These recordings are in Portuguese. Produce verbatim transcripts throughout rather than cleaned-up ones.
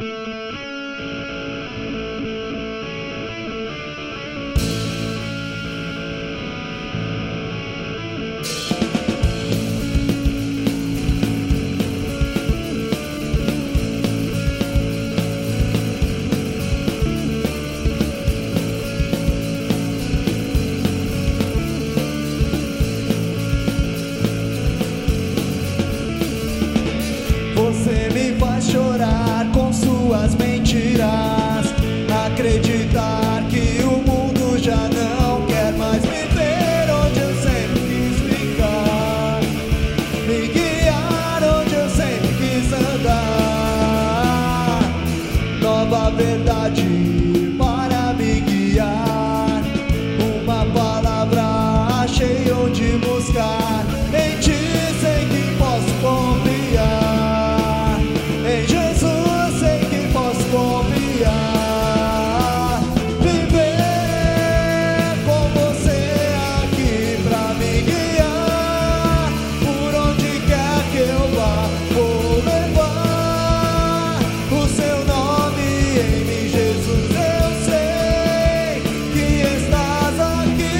Você me faz chorar com suas mentiras, acreditar que o mundo já não quer mais me ver onde eu sempre quis ficar, me guiar onde eu sempre quis andar. Nova verdade para me guiar, uma palavra achei onde buscar. Em ti sei que posso confiar, em Jesus sei que posso confiar. Viver com você aqui pra me guiar, por onde quer que eu vá, vou levar o seu nome em mim, Jesus. Eu sei que estás aqui.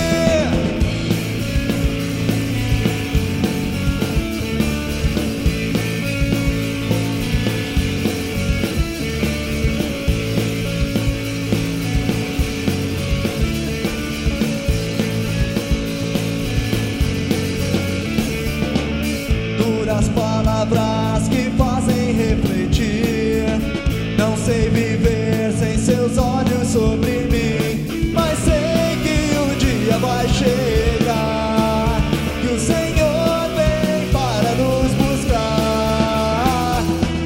Duras palavras que fazem refletir, não sei viver sem seus olhos sobre mim, mas sei que o dia vai chegar, que o Senhor vem para nos buscar.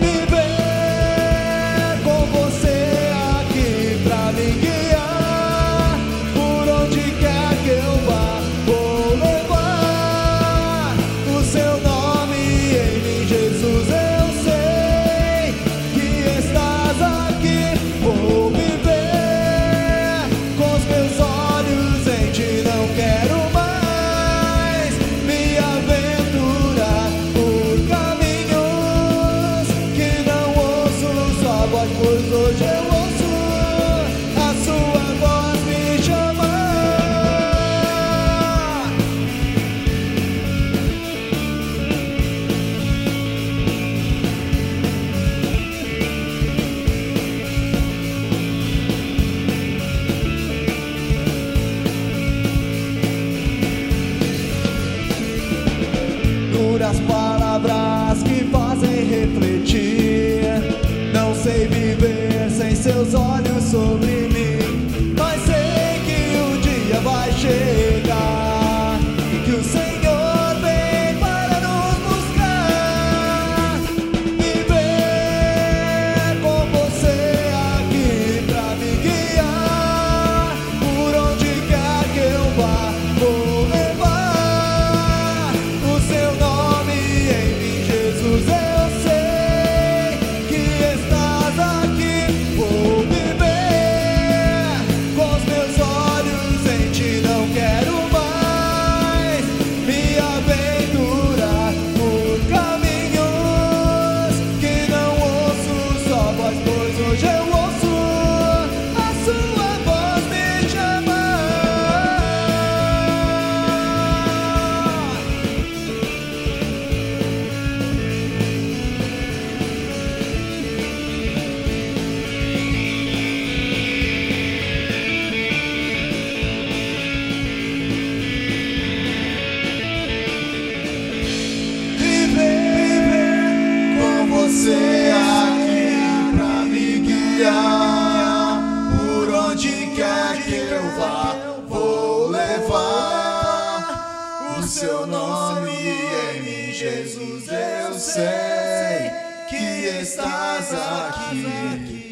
Viver com você aqui pra me guiar, por onde quer que eu vá, vou levar o seu nome em mim, Jesus. Eu sei que estás aqui. Vou viver com os meus olhos em ti, não quero mais me aventurar por caminhos que não ouço sua voz, pois hoje eu ouço a sua voz me chamar. Duras palavras que fazem refletir, não sei viver sem seus olhos sobre mim, mas sei que o dia vai chegar, que o Senhor vem para nos buscar. Viver com você aqui pra me guiar, por onde quer que eu vá, vou levar o seu nome em mim, Jesus. Eu sei que estás aqui. Vou viver com os meus olhos em ti, não quero mais me aventurar por caminhos que não ouço só voz, pois hoje eu ouço a sua voz me chamar. Viver com você aqui pra me guiar, por onde quer que eu vá, vou levar o seu nome em mim, Jesus. Eu sei que estás aqui.